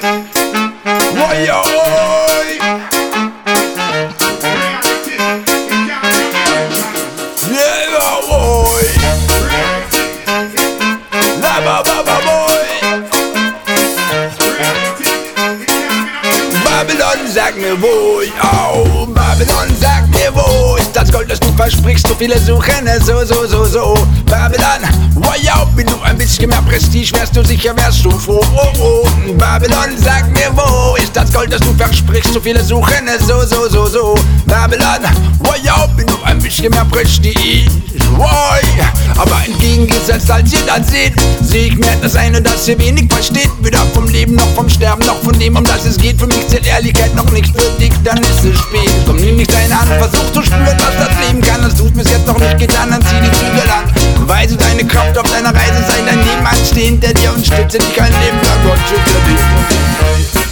Why, oi. Yeah, boy. La ba ba ba boy. Babylon, sag mir wo, oh, Babylon, sag mir wo ist das Gold, das du versprichst, so viele suchen es so. Babylon, wow, wenn du ein bisschen mehr Prestige wärst du sicher, wärst du froh, oh. Babylon, sag mir wo ist das Gold, das du versprichst, so viele suchen es so. Babylon, wow, wenn du ein bisschen mehr Prestige, wow. Aber entgegengesetzt als ihr das seht, seh ich mehr das eine, das ihr wenig versteht. Weder vom Leben noch vom Sterben, noch von dem, um das es geht. Für mich zählt Ehrlichkeit noch nicht, für dich, dann ist es spät. Komm, nimm nicht deine Hand, versuch zu spüren, was das Leben kann. Das tut bis jetzt noch nicht getan, dann zieh die Zügel an. Weise deine Kraft auf deiner Reise, sei dein Nebenmann, steh hinter dir und stütze dich ein Leben lang. Gott schütze dich.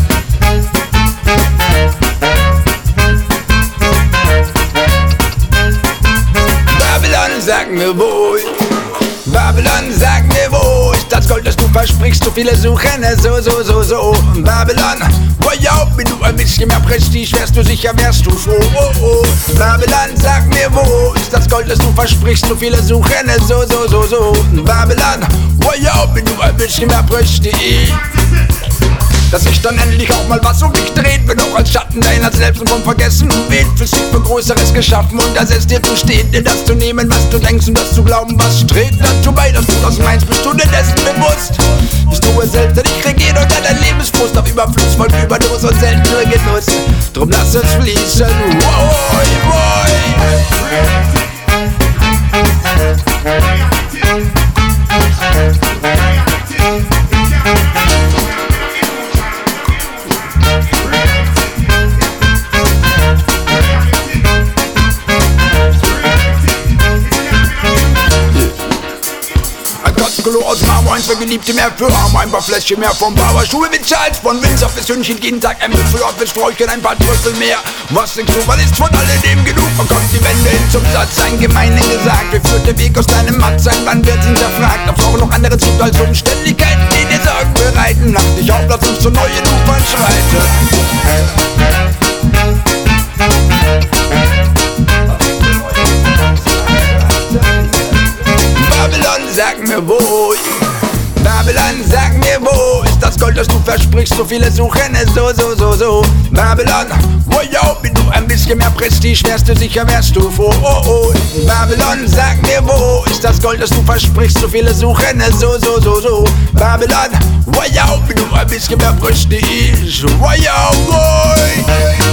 Babylon, sag mir wo, Babylon, sag mir wo ist das Gold, das du versprichst, so viele suchen es so. Babylon, wow, wenn du ein bisschen mehr Prestige wärst du sicher, wärst du froh, oh. Babylon, sag mir wo ist das Gold, das du versprichst, so viele suchen es so. Babylon, wow, wenn du ein bisschen mehr Prestige, dass sich dann endlich auch mal was um dich dreht, wenn auch als Schatten deiner selbst und vom Vergessen weht. Für sich für Größeres geschaffen und das ist dir zu stehen, dir das zu nehmen, was du denkst und das zu glauben, was trägt dazu bei, dass du das meinst, bist du dir dessen bewusst. Bist du es selbst, der dich regiert und dein Lebensfrust auf Überfluss von Überdose und seltener Genuss. Drum lass es fließen, Klo aus Marmor, eins für Geliebte, mehr für Arme, ein paar Fläschchen mehr vom Bauer. Schuhe mit Charles, von Windsor bis Hündchen, jeden Tag ein Müffel, auf bis Sträuchchen, ein paar Trüffel mehr. Was denkst du, was ist von alledem genug? Man kommt die Wände hin zum Satz, ein Gemeinen gesagt. Wie führt der Weg aus deinem Matt sein, wann wird's hinterfragt? Ob auch noch anderes gibt als Umständlichkeiten, die dir Sorgen bereiten. Nacht dich auf, lass uns zu neuen Ufern schreiten. Babylon, sag mir wo, Babylon, sag mir wo ist das Gold, das du versprichst, so viele suchen es so. Babylon, wow, wenn du ein bisschen mehr Prestige wärst du sicher, wärst du froh, oh. Babylon, sag mir wo ist das Gold, das du versprichst, so viele suchen es so. Babylon, wow, wenn du ein bisschen mehr Prestige, wow, boy.